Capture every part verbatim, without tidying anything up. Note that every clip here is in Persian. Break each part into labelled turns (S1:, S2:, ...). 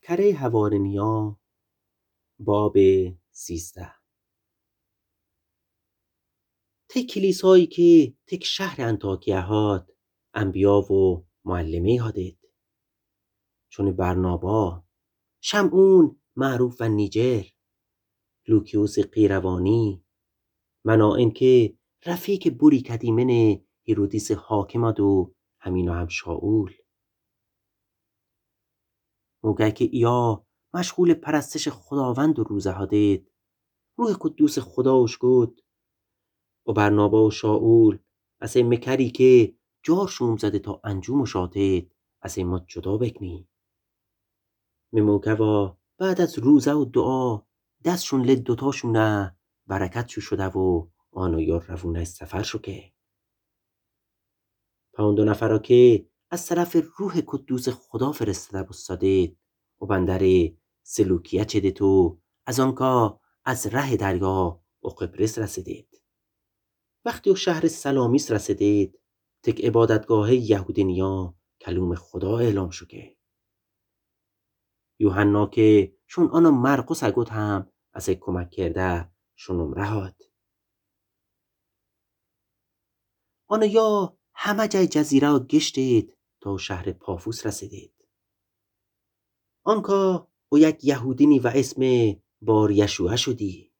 S1: کره حوارنیا باب سیزده. تی کلیسایی که تک شهر انطاکیه هاد انبیا و معلمه هادید، چون برنابا، شمعون معروف و نیجر، لوکیوس قیروانی، منائن که رفیق بوری کدیمن هیرودیس حاکم و همین و هم شاول. موقع که ایا مشغول پرستش خداوند و روزه هادید، روح قدوس خداوش گود و برنابا و شاول از این مکری که جار شوم زده تا انجوم و شاتید از این ما جدا بکنی. میموکه و بعد از روزه و دعا دستشون لد دوتاشونه برکت شو شده و آنو یا روونه سفر شو که پا اون دو نفرا که از طرف روح قدوس خدا فرستده بستادید و بندر سلوکیه چده تو از آنکا از ره دریا و قبرس رسیدید. وقتی و شهر سلامیس رسیدید، تک عبادتگاه یهودینیا کلوم خدا اعلام شو که یوحنا که شون آنا مرقس اگود هم از کمک کرده شونم رهاد. آنا یا همه جای جزیره و گشتید تا شهر پافوس رسیدید. آنکا او یک یهودینی و اسم بار یشوع شدی.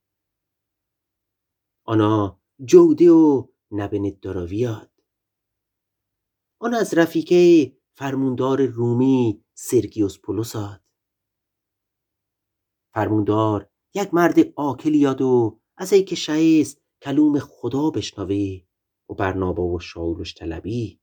S1: آنا جوده و نبنید دراویاد. آن از رفیقه فرموندار رومی سرگیوس پولوساد. فرموندار یک مرد عاقل یاد و از ای که شایست کلوم خدا بشنوی و برنابا و شاولش طلبی.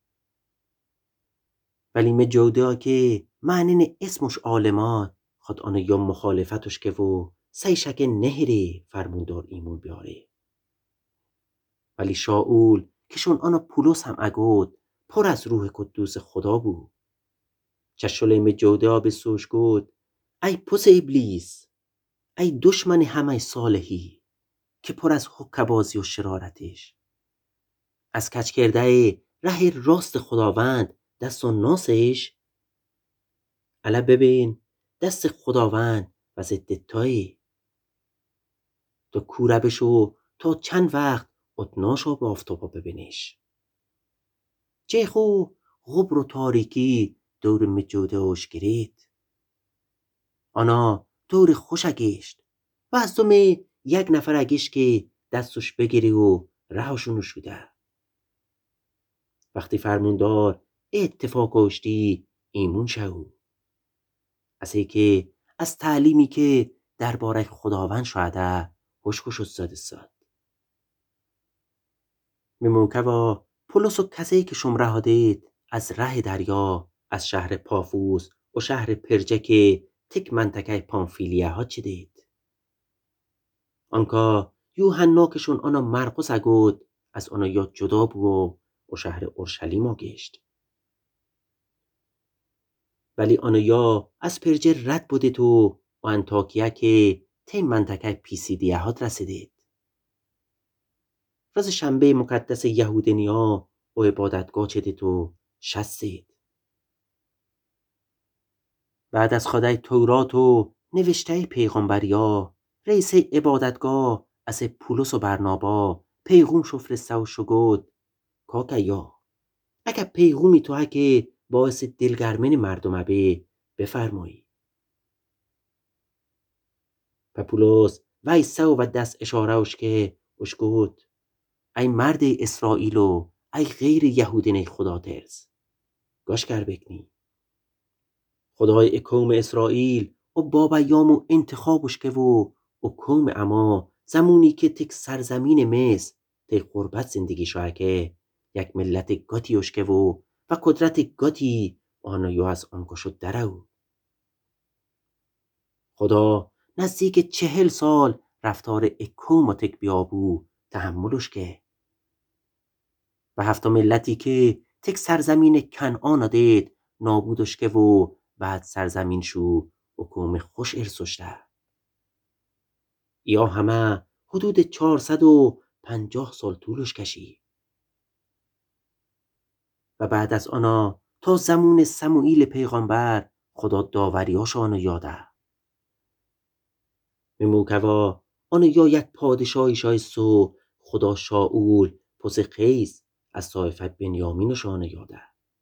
S1: ولی می جوده که معنین اسمش عالمات خود آن یا مخالفتش که و سی شک نهری فرموندار ایمون بیاره. ولی شاول که شون آن پولس هم اگود پر از روح قدوس خدا بود. چشل می جوده به سوش گود ای پس ابلیس، ای دشمن همه صالحی که پر از حکبازی و شرارتش، از کج کرده ره راست خداوند دست و ناسش. الا ببین دست خداوند و ضد تویی. تو کوره بشو تا چند وقت اتناشو با آفتابا ببینیش. چه خو غبر و تاریکی دور مجوده اوش گرید. آنا دور خوش اگشت و از تو می یک نفر اگش که دستش بگیری و رهاشونو شده. وقتی فرموندار اتفاق کشتی ایمون شو. از ای که از تعلیمی که درباره خداوند شده خوشکوش استاد استاد. میموکه و پولس و کسی که شمره هادید از ره دریا از شهر پافوس و شهر پرجه که تک منطقه پامفیلیه ها چدید. آنکا یوحنا که شون آنا مرقس اگود از آنا یا جدا بو و شهر اورشلیم ها گشت. ولی آنا یا از پرجه رد بوده تو و انطاکیه که تی منطقه پیسیدیه هات رسیدید. روز شنبه مقدس یهودینیا و عبادتگاه چده تو شستید. بعد از خدای تورات و نوشته پیغمبریا رئیس عبادتگاه از پولس و برنابا پیغوم شفرسته و شگود کاکا یا اگه پیغومی تو که باعث دلگرمین مردم به بفرمایی. و پولس ویسه و دست اشاره وش که وش گود ای مرد اسرائیلو ای غیر یهودین خدا ترس گاش کر بکنی. خدای قوم اسرائیل و بابایام و انتخابش که و و قوم اما زمونی که تک سرزمین مصر تک غربت زندگی شوه که یک ملت گاتیوش که و و قدرت گاتی آنایو از آنگو شد درو. خدا نزدیک چهل سال رفتار اکوم و تک بیابو تحملش که و هفت ملتی که تک سرزمین کنعان دید نابودش که و بعد سرزمین شو حکوم خوش ارسشته. یا همه حدود چهارصد و پنجاه سال طولش کشی. و بعد از آنا تا زمان سموئیل پیغمبر خدا داوریاش آن یاده. مموکوا آن یا یک پادشاهی شای سو خدا شاول پس خیز از طایفت بنیامینش آن یاده.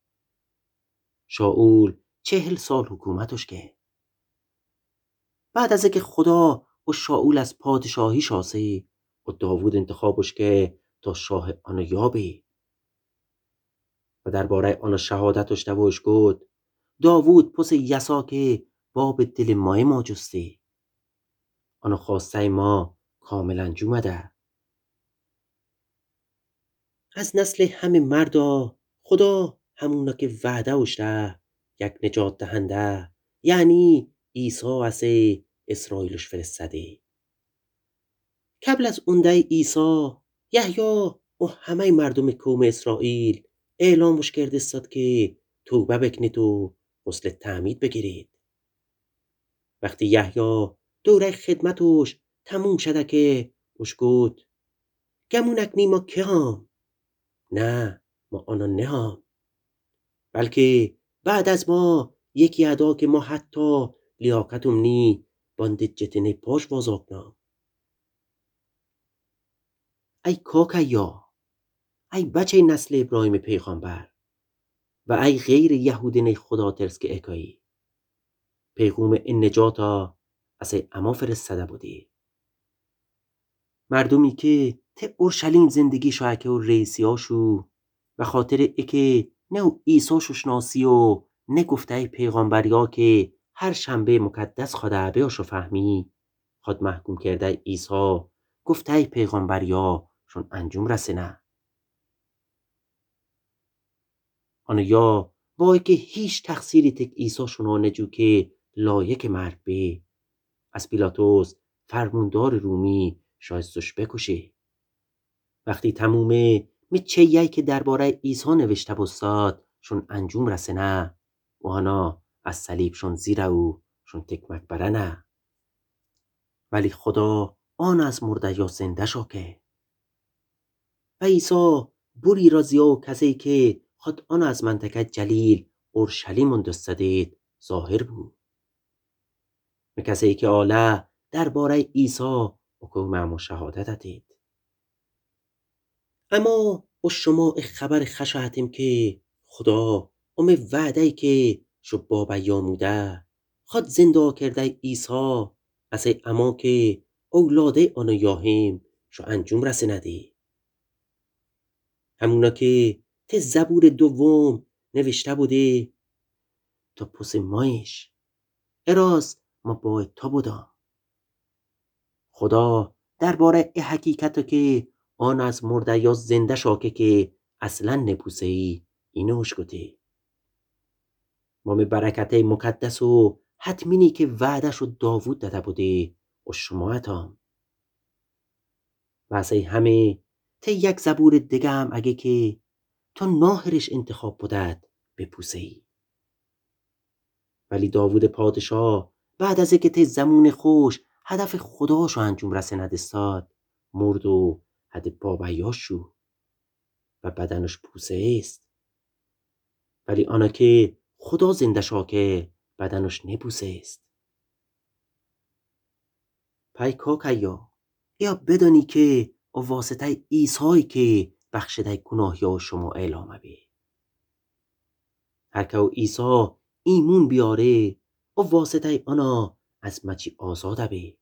S1: شاول چهل سال حکومتش که بعد از که خدا و شاول از پادشاهی شاسه و داوود انتخابش که تا شاه آن یابه و درباره آن شهادتش دوش گفت داوود پس یسا که باب دل مای ما جسته آن خواسته ما کاملا جومده. از نسل همه مردا خدا همونا که وعده وشته یک نجات دهنده یعنی عیسی از اسرائیلش فرستده. قبل از اونده عیسی یحیی و همه مردم قوم اسرائیل اعلامش کرده استاد که توبه بکنید و غسل تعمید بگیرید. وقتی یحیی دوره خدمتش تموم شده که اش گفت گمون اکنی ما که هم؟ نه ما آنان نه هم بلکه بعد از ما یکی ادا که ما حتی لیاقتم نی باندید جتنه پاش وازاکنم. ای کاکیا ای بچه نسل ابراهیم پیغامبر و ای غیر یهودین خدا ترس که اکایی پیغوم این نجاتا از اما فرستده بودی. مردمی که ته اورشلیم زندگی شاکه و رئیسیاشو و خاطر اکه نه او عیساشو شناسی و نه گفته پیغامبریا که هر شنبه مقدس خدا بیاشو فهمی خود محکوم کرده عیسی گفته پیغامبریا شون انجام رسنه. آن یا وای که هیچ تقصیری تک عیسی شنا نجو که لایک مرگ به از پیلاتوس فرموندار رومی شایستش بکشه. وقتی تمومه می چه یی که درباره عیسی نوشته بستاد شون انجام رسنه و آنا از صلیب شون زیره و شون تکمک برنه. ولی خدا آن از مرده یا زنده شاکه و عیسی بوری رازیا و کسی که خود آن از منطقه جلیل اورشلیم اندستدید ظاهر بود. و کسی که آله درباره عیسی حکومه و شهادت دید. اما با شما خبر خشایتیم که خدا ام وعده که شو بابا یاموده خود زنده کرده عیسی از اما که اولاده آن یاهیم شو انجام رسنده. همونا که ته زبور دوم نوشته بوده تا پس مایش اراز ما باید تا بودم. خدا درباره ای حقیقتو که آن از مرده یا زنده شاکه که اصلا نپوسه ای اینوش گوته. ما می برکت مقدس و حتمینی که وعده شد داوود داده بوده و شما اتام. واسه همه ته یک زبور دیگه هم اگه که تا ناهرش انتخاب بودد بپوسه ای. ولی داوود پادشاه بعد از که ته زمون خوش هدف خداشو انجام رسند استاد مرد و هد بابایاش شو و بدنش پوسه است. ولی آنها که خدا زنده شاکه بدنش نپوسه است. پای کاکیا یا بدانی که او واسطه عیسی که بخشده گناهیا شما اعلام بی. هر که او عیسی ایمون بیاره او واسطه آنا از مچی آزاده بی.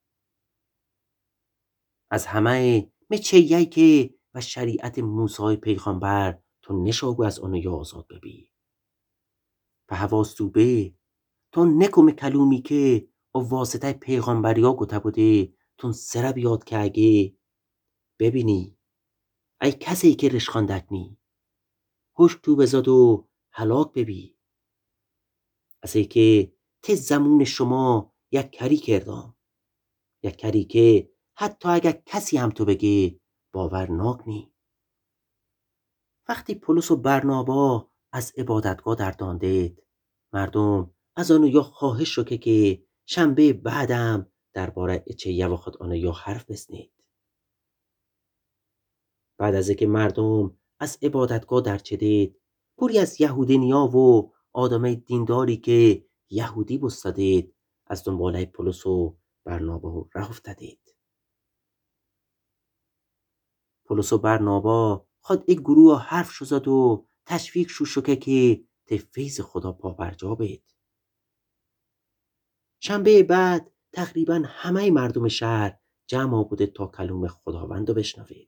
S1: از همه مچه یی که و شریعت موسی پیغمبر تو نشاگو از آنو یا آزاد ببی. و حواستو به تو نکم کلومی که او واسطه پیغمبریا گوته بوده تون سر بیاد که اگه ببینی ای کسی که رشخاندکنی هوش تو بزاد و هلاک ببی. از ای که ته زمون شما یک کری کردم یک کری که حتی اگر کسی هم تو بگه باور ناکنی. وقتی پولس و برنابا از عبادتگاه در داندید مردم از آنو یا خواهش شو که که شنبه بعدم درباره اچه یا خود آنو یا حرف بزنید. بعد از که مردم از عبادتگاه در چه دید پوری از یهودینیا و آدمای دینداری که یهودی بستدید از دنباله پولس و برنابا راه افتادید. پولس و برنابا خود یک گروه حرف شو زد و تشویق شو شکه که ته فیض خدا پا برجا بید. شنبه بعد تقریبا همه مردم شهر جمع بوده تا کلام خداوند رو بشنوید.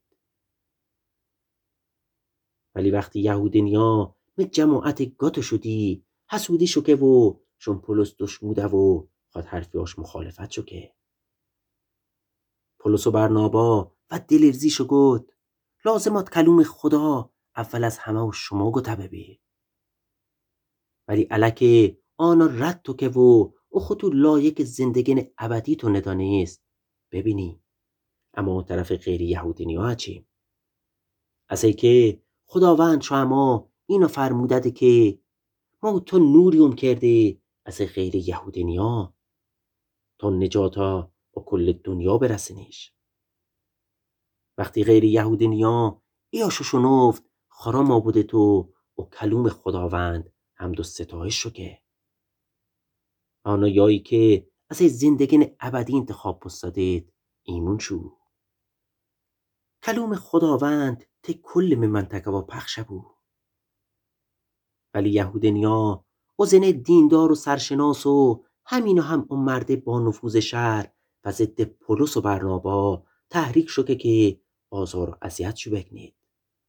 S1: ولی وقتی یهودینیا می جماعت گاتو شدی حسودی شو که و شون پولس دشموده و خود حرفیاش مخالفت شو که. پولس و برنابا و دلیرزی شو گود لازمات کلوم خدا اول از همه و شما گو تبه. ولی علکه آنا رد تو که و او خودتو لایک زندگین ابدی تو ندانست ببینی. اما طرف غیر یهودینیا هچیم. از ای که خداوند شو اما اینو فرمودده که ما تو نوریوم کرده از غیر یهودینیا تا نجاتا و کل دنیا برسنیش. وقتی غیر یهودینیا ایاشو شنفت خرا ما بوده تو و کلوم خداوند حمد و ستایش شو که. آنا یایی که از زندگین ابدی انتخاب بستدید ایمون شو. کلوم خداوند ته کل من منطقه و پخش بود. ولی یهودینیا و زن دیندار و سرشناس و همینو هم اون مرد با نفوذ شهر و ضد پولس و برنابا تحریک شو که که آزار و اذیت شو بکنید.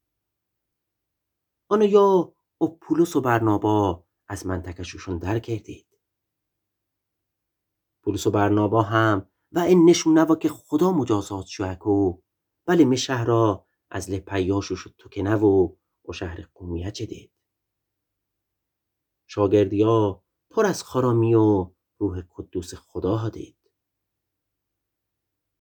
S1: آنو یا او پولس و برنابا از منطقه شوشون در کردید. پولس و برنابا هم و این نشون نوا که خدا مجازات شو اکو ولی می شهرها از لپیاشو شد تو که نو و شهر قومیه چه دید. شاگردیا پر از خرامی و روح قدوس خدا ها دید.